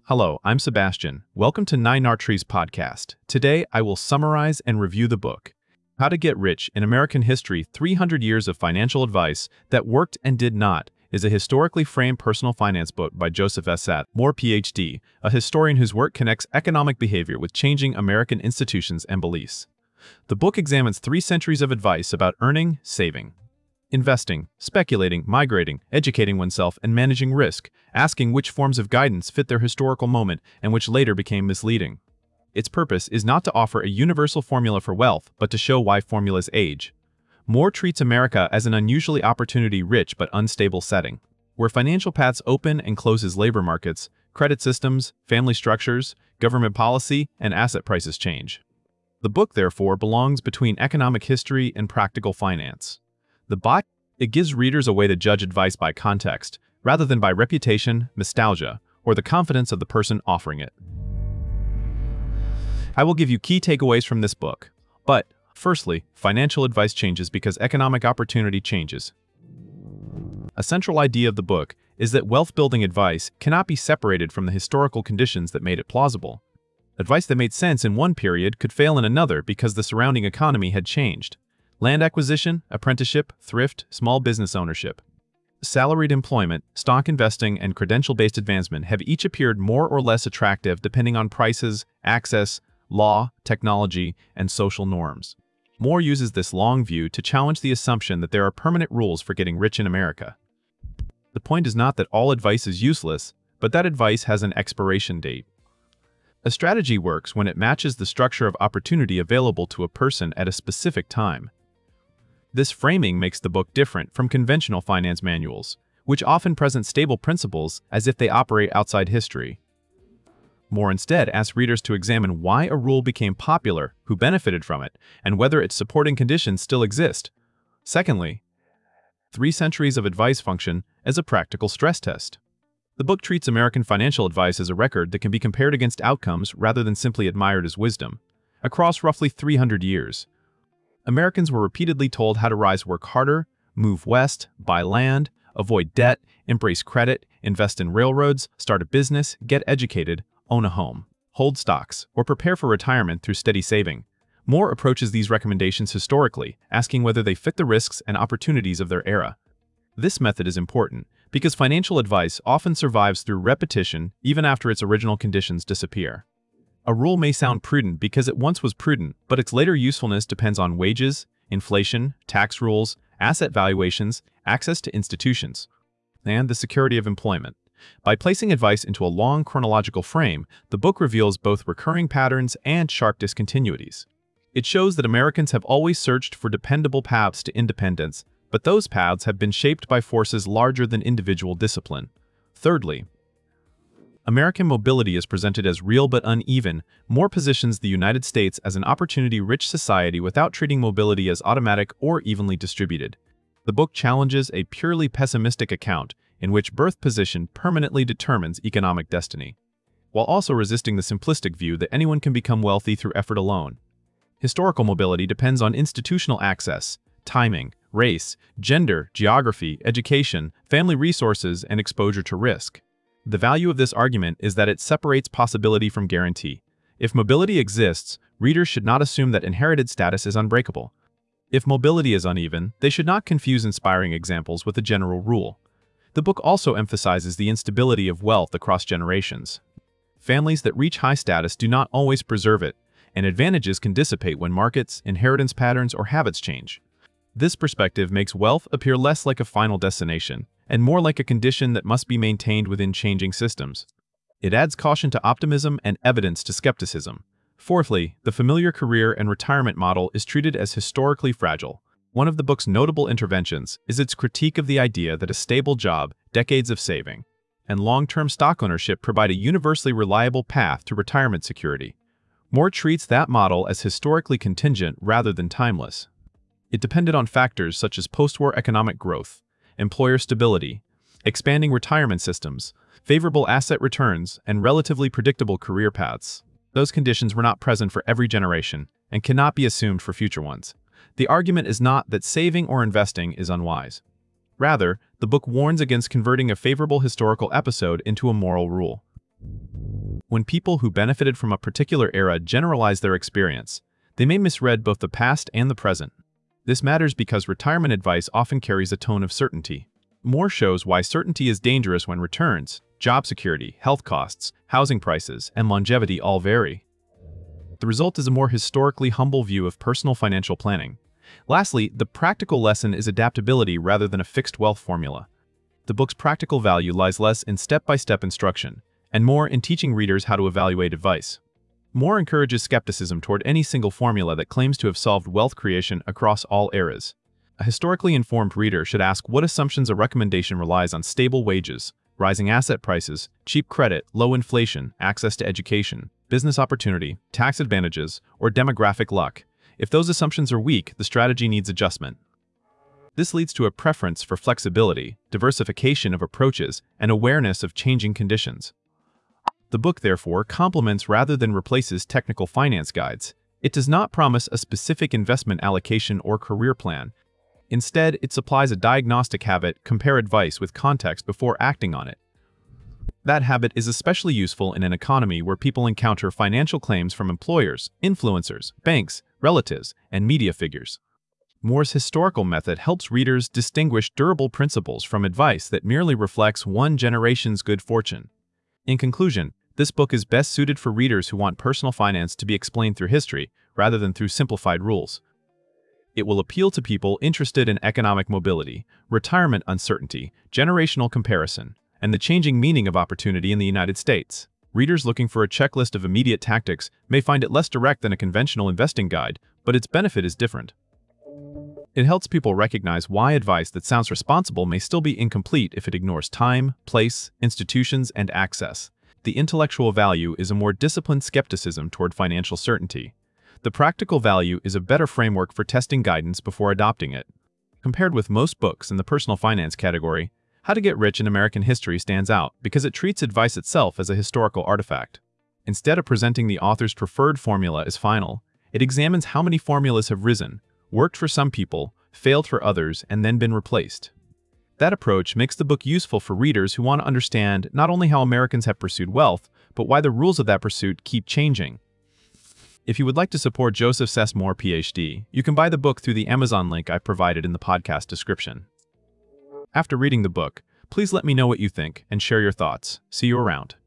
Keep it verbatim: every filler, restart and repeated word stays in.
Hello, I'm Sebastian. Welcome to Nine Arteries podcast. Today, I will summarize and review the book, How to Get Rich in American History, three hundred Years of Financial Advice That Worked and Did Not, is a historically framed personal finance book by Joseph S. Moore, P H D, a historian whose work connects economic behavior with changing American institutions and beliefs. The book examines three centuries of advice about earning, saving, investing, speculating, migrating, educating oneself, and managing risk, asking which forms of guidance fit their historical moment and which later became misleading. Its purpose is not to offer a universal formula for wealth, but to show why formulas age. Moore treats America as an unusually opportunity-rich but unstable setting, where financial paths open and closes labor markets, credit systems, family structures, government policy, and asset prices change. The book, therefore, belongs between economic history and practical finance. The book, it gives readers a way to judge advice by context, rather than by reputation, nostalgia, or the confidence of the person offering it. I will give you key takeaways from this book. But, firstly, financial advice changes because economic opportunity changes. A central idea of the book is that wealth-building advice cannot be separated from the historical conditions that made it plausible. Advice that made sense in one period could fail in another because the surrounding economy had changed. Land acquisition, apprenticeship, thrift, small business ownership, salaried employment, stock investing, and credential-based advancement have each appeared more or less attractive depending on prices, access, law, technology, and social norms. Moore uses this long view to challenge the assumption that there are permanent rules for getting rich in America. The point is not that all advice is useless, but that advice has an expiration date. A strategy works when it matches the structure of opportunity available to a person at a specific time. This framing makes the book different from conventional finance manuals, which often present stable principles as if they operate outside history. Moore instead asks readers to examine why a rule became popular, who benefited from it, and whether its supporting conditions still exist. Secondly, three centuries of advice function as a practical stress test. The book treats American financial advice as a record that can be compared against outcomes rather than simply admired as wisdom. Across roughly three hundred years, Americans were repeatedly told how to rise, work harder, move west, buy land, avoid debt, embrace credit, invest in railroads, start a business, get educated, own a home, hold stocks, or prepare for retirement through steady saving. Moore approaches these recommendations historically, asking whether they fit the risks and opportunities of their era. This method is important because financial advice often survives through repetition even after its original conditions disappear. A rule may sound prudent because it once was prudent, but its later usefulness depends on wages, inflation, tax rules, asset valuations, access to institutions, and the security of employment. By placing advice into a long chronological frame, the book reveals both recurring patterns and sharp discontinuities. It shows that Americans have always searched for dependable paths to independence, but those paths have been shaped by forces larger than individual discipline. Thirdly, American mobility is presented as real but uneven. Moore positions the United States as an opportunity-rich society without treating mobility as automatic or evenly distributed. The book challenges a purely pessimistic account in which birth position permanently determines economic destiny, while also resisting the simplistic view that anyone can become wealthy through effort alone. Historical mobility depends on institutional access, timing, race, gender, geography, education, family resources, and exposure to risk. The value of this argument is that it separates possibility from guarantee. If mobility exists, readers should not assume that inherited status is unbreakable. If mobility is uneven, they should not confuse inspiring examples with a general rule. The book also emphasizes the instability of wealth across generations. Families that reach high status do not always preserve it, and advantages can dissipate when markets, inheritance patterns, or habits change. This perspective makes wealth appear less like a final destination and more like a condition that must be maintained within changing systems. It adds caution to optimism and evidence to skepticism. Fourthly, the familiar career and retirement model is treated as historically fragile. One of the book's notable interventions is its critique of the idea that a stable job, decades of saving, and long-term stock ownership provide a universally reliable path to retirement security. Moore treats that model as historically contingent rather than timeless. It depended on factors such as post-war economic growth, employer stability, expanding retirement systems, favorable asset returns, and relatively predictable career paths. Those conditions were not present for every generation and cannot be assumed for future ones. The argument is not that saving or investing is unwise. Rather, the book warns against converting a favorable historical episode into a moral rule. When people who benefited from a particular era generalize their experience, they may misread both the past and the present. This matters because retirement advice often carries a tone of certainty. Moore shows why certainty is dangerous when returns, job security, health costs, housing prices, and longevity all vary. The result is a more historically humble view of personal financial planning. Lastly, the practical lesson is adaptability rather than a fixed wealth formula. The book's practical value lies less in step-by-step instruction, and more in teaching readers how to evaluate advice. Moore encourages skepticism toward any single formula that claims to have solved wealth creation across all eras. A historically informed reader should ask what assumptions a recommendation relies on: stable wages, rising asset prices, cheap credit, low inflation, access to education, business opportunity, tax advantages, or demographic luck. If those assumptions are weak, the strategy needs adjustment. This leads to a preference for flexibility, diversification of approaches, and awareness of changing conditions. The book, therefore, complements rather than replaces technical finance guides. It does not promise a specific investment allocation or career plan. Instead, it supplies a diagnostic habit: compare advice with context before acting on it. That habit is especially useful in an economy where people encounter financial claims from employers, influencers, banks, relatives, and media figures. Moore's historical method helps readers distinguish durable principles from advice that merely reflects one generation's good fortune. In conclusion, this book is best suited for readers who want personal finance to be explained through history rather than through simplified rules. It will appeal to people interested in economic mobility, retirement uncertainty, generational comparison, and the changing meaning of opportunity in the United States. Readers looking for a checklist of immediate tactics may find it less direct than a conventional investing guide, but its benefit is different. It helps people recognize why advice that sounds responsible may still be incomplete if it ignores time, place, institutions, and access. The intellectual value is a more disciplined skepticism toward financial certainty. The practical value is a better framework for testing guidance before adopting it. Compared with most books in the personal finance category, How to Get Rich in American History stands out because it treats advice itself as a historical artifact. Instead of presenting the author's preferred formula as final, it examines how many formulas have risen, worked for some people, failed for others, and then been replaced. That approach makes the book useful for readers who want to understand not only how Americans have pursued wealth, but why the rules of that pursuit keep changing. If you would like to support Joseph S. Moore, P H D, you can buy the book through the Amazon link I provided in the podcast description. After reading the book, please let me know what you think and share your thoughts. See you around.